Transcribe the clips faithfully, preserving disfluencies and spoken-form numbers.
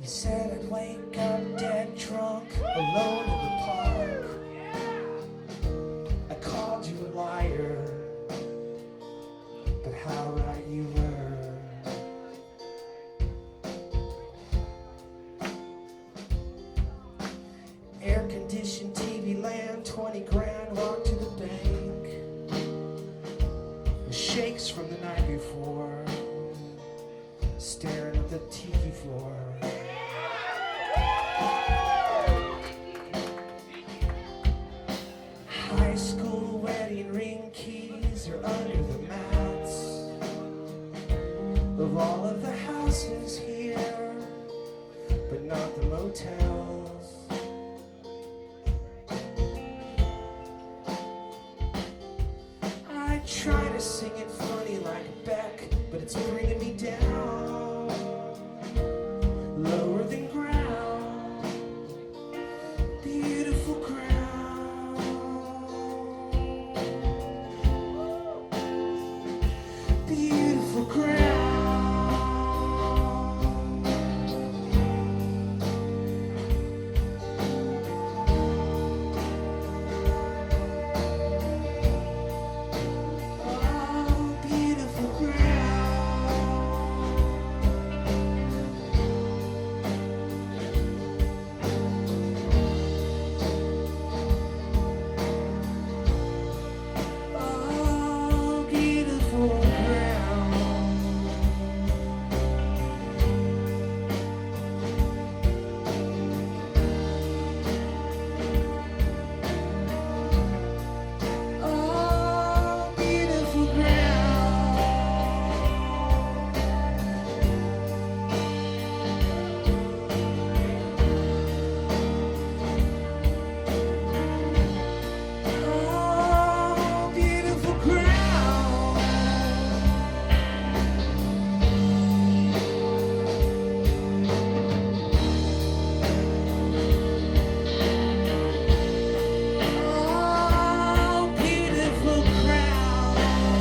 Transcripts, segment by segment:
You said I'd wake up dead drunk, alone in the park. I called you a liar, but how right you were. Air-conditioned T V land, twenty grand, walk to the bank. The shakes from the night before, staring at the tiki floor. High school wedding ring keys are under the mats of all of the houses here, but not the motels. I try to sing it funny like Beck, but it's bringing me down, lower than ground, beautiful ground. Beautiful ground. Oh, beautiful ground. Oh, beautiful ground. Oh, beautiful ground. Oh, beautiful ground. Oh, beautiful ground.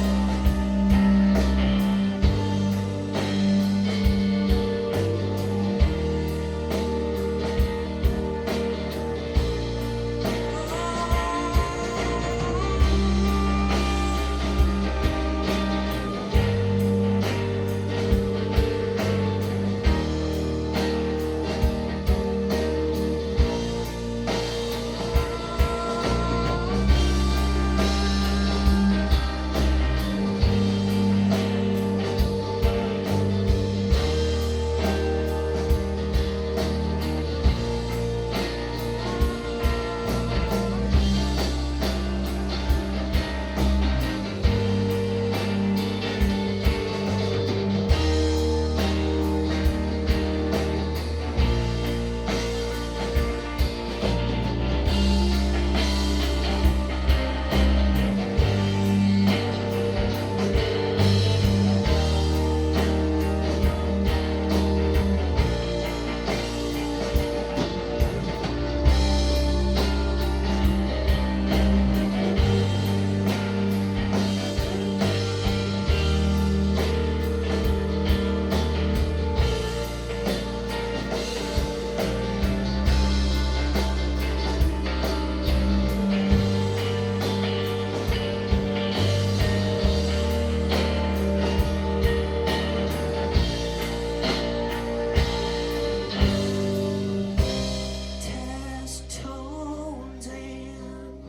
Test tones and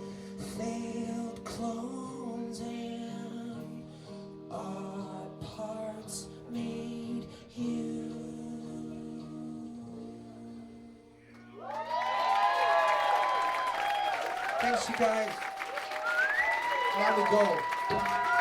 failed clones and odd parts made you. Thanks, you guys. Now we go.